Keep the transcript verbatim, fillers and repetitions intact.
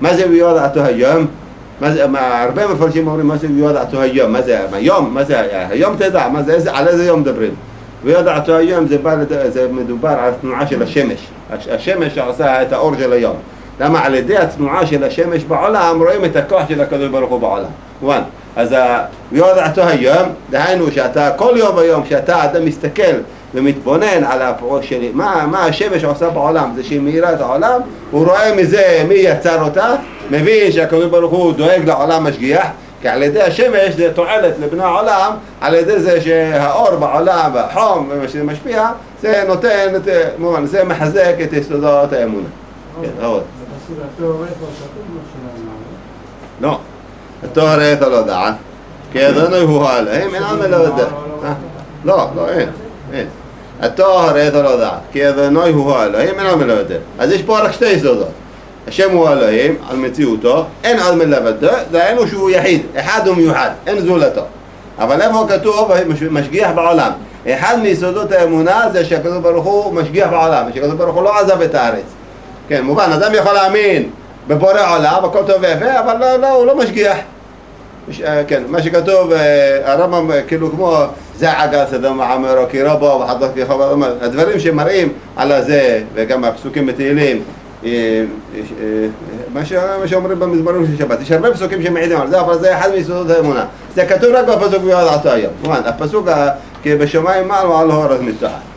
מה זה ויודעתו היום? הרבה מפרשים אומרים מה זה ויודעתו היום, מה זה היום? מה זה היום תדע, מה זה, על איזה יום מדברים? ויודעתו היום זה, בא, זה מדובר על התנועה של השמש, השמש שעושה את האור של היום. למה על ידי התנועה של השמש בעולם רואים את הכוח של הקדוש ברוך הוא בעולם. מובן? אז ויודעתו היום, דהיינו שאתה כל יום היום שאתה אדם מסתכל ומתבונן על הפעול שלי, מה, מה השמש עושה בעולם, זה שהיא מאירה את העולם, הוא רואה מזה מי יצר אותה, מבין שהקדוש ברוך הוא דואג לעולם משגיח, כי על ידי השמש זה תועלת לבני העולם, על ידי זה שהאור בעולם והחום שזה משפיע, זה נותן, זה מחזק את יסודות האמונה. כן, עוד. לא, התואר אתה לא דעת, כי אדוני הוא האלוהים, אין עמל לא יודע. לא, לא, אין, אין. התואר אתה לא דעת, כי אדוני הוא האלוהים, אין עמל לא יודע. אז יש פה רק שתי יסודות. השם הוא האלוהים, על מציאותו, אין עמל לבדו, דהיינו שהוא יחיד, אחד ומיוחד, אין זולתו. אבל איפה כתוב משגיח בעולם? אחד מיסודות האמונה זה שהקדוש ברוך הוא משגיח בעולם, שהקדוש ברוך הוא לא עזב את הארץ. כן, מובן, אדם יכול להאמין בבורא עולם, הכל טוב ויפה, אבל לא, לא, הוא לא משגיח. כן, מה שכתוב, הרמב"ם כאילו כמו זה עגל סדום ועמרו כי רבו וחדות כחוב, הדברים שמראים על זה, וגם הפסוקים בתהילים, מה שאומרים במזמורים של שבת, יש הרבה פסוקים שמעידים על זה, אבל זה אחד מיסודות האמונה. זה כתוב רק בפסוק ויודעתו היום. מובן, הפסוק כי בשמיים מעל ועל הארץ מתחת.